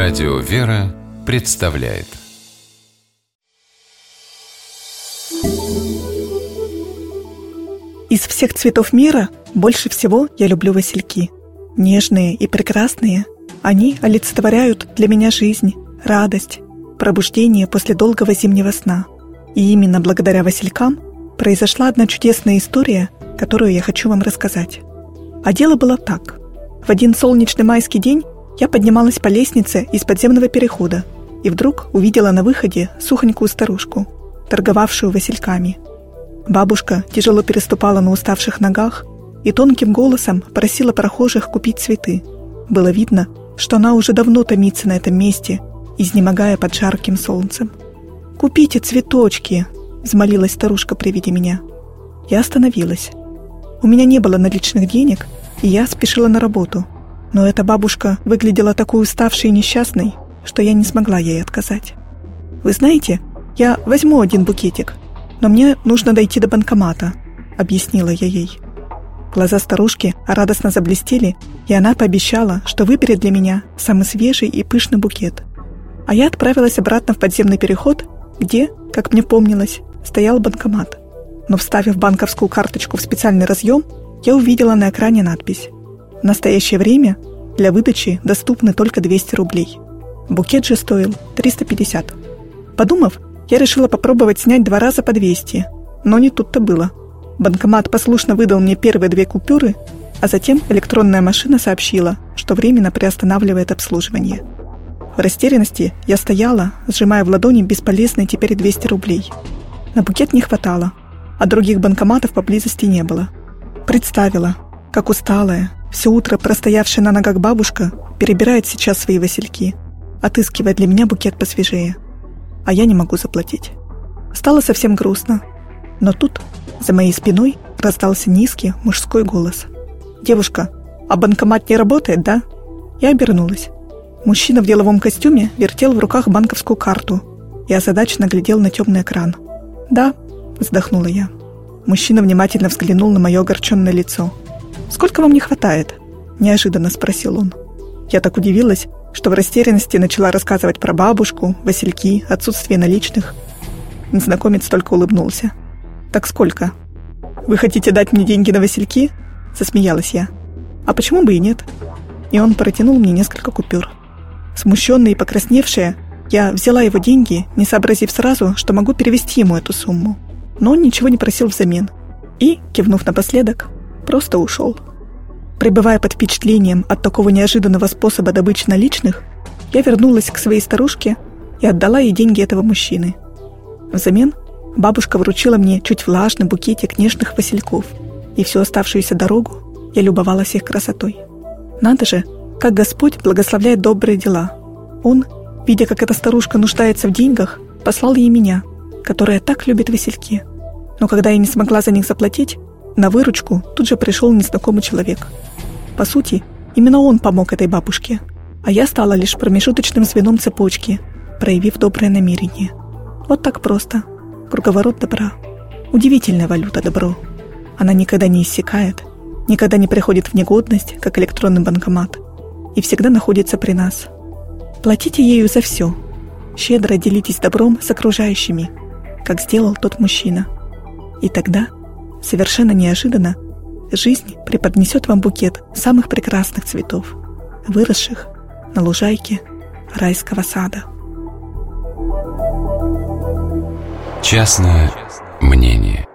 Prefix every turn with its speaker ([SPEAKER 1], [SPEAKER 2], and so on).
[SPEAKER 1] Радио «Вера» представляет.
[SPEAKER 2] Из всех цветов мира больше всего я люблю васильки. Нежные и прекрасные, они олицетворяют для меня жизнь, радость, пробуждение после долгого зимнего сна. И именно благодаря василькам произошла одна чудесная история, которую я хочу вам рассказать. А дело было так. В один солнечный майский день я поднималась по лестнице из подземного перехода и вдруг увидела на выходе сухонькую старушку, торговавшую васильками. Бабушка тяжело переступала на уставших ногах и тонким голосом просила прохожих купить цветы. Было видно, что она уже давно томится на этом месте, изнемогая под жарким солнцем. «Купите цветочки!» — взмолилась старушка при виде меня. Я остановилась. У меня не было наличных денег, и я спешила на работу. Но эта бабушка выглядела такой уставшей и несчастной, что я не смогла ей отказать. «Вы знаете, я возьму один букетик, но мне нужно дойти до банкомата», — объяснила я ей. Глаза старушки радостно заблестели, и она пообещала, что выберет для меня самый свежий и пышный букет. А я отправилась обратно в подземный переход, где, как мне помнилось, стоял банкомат. Но вставив банковскую карточку в специальный разъем, я увидела на экране надпись: «В настоящее время для выдачи доступны только 200 рублей». Букет же стоил 350. Подумав, я решила попробовать снять 2 раза по 200, но не тут-то было. Банкомат послушно выдал мне первые 2 купюры, а затем электронная машина сообщила, что временно приостанавливает обслуживание. В растерянности я стояла, сжимая в ладони бесполезные теперь 200 рублей. На букет не хватало, а других банкоматов поблизости не было. Представила, как усталая, все утро простоявшая на ногах бабушка перебирает сейчас свои васильки, отыскивая для меня букет посвежее. А я не могу заплатить. Стало совсем грустно. Но тут за моей спиной раздался низкий мужской голос. «Девушка, а банкомат не работает, да?» Я обернулась. Мужчина в деловом костюме вертел в руках банковскую карту и озадаченно глядел на темный экран. «Да», — вздохнула я. Мужчина внимательно взглянул на мое огорченное лицо. «Сколько вам не хватает?» — неожиданно спросил он. Я так удивилась, что в растерянности начала рассказывать про бабушку, васильки, отсутствие наличных. Незнакомец только улыбнулся. «Так сколько? Вы хотите дать мне деньги на васильки?» — засмеялась я. «А почему бы и нет?» И он протянул мне несколько купюр. Смущенная и покрасневшая, я взяла его деньги, не сообразив сразу, что могу перевести ему эту сумму. Но он ничего не просил взамен. И, кивнув напоследок, просто ушел. Пребывая под впечатлением от такого неожиданного способа добычи наличных, я вернулась к своей старушке и отдала ей деньги этого мужчины. Взамен бабушка вручила мне чуть влажный букетик нежных васильков, и всю оставшуюся дорогу я любовалась их красотой. Надо же, как Господь благословляет добрые дела. Он, видя, как эта старушка нуждается в деньгах, послал ей меня, которая так любит васильки. Но когда я не смогла за них заплатить, на выручку тут же пришел незнакомый человек. По сути, именно он помог этой бабушке, а я стала лишь промежуточным звеном цепочки, проявив доброе намерение. Вот так просто. Круговорот добра. Удивительная валюта добро. Она никогда не иссякает, никогда не приходит в негодность, как электронный банкомат, и всегда находится при нас. Платите ею за все. Щедро делитесь добром с окружающими, как сделал тот мужчина. И тогда, совершенно неожиданно, жизнь преподнесет вам букет самых прекрасных цветов, выросших на лужайке райского сада.
[SPEAKER 1] Частное мнение.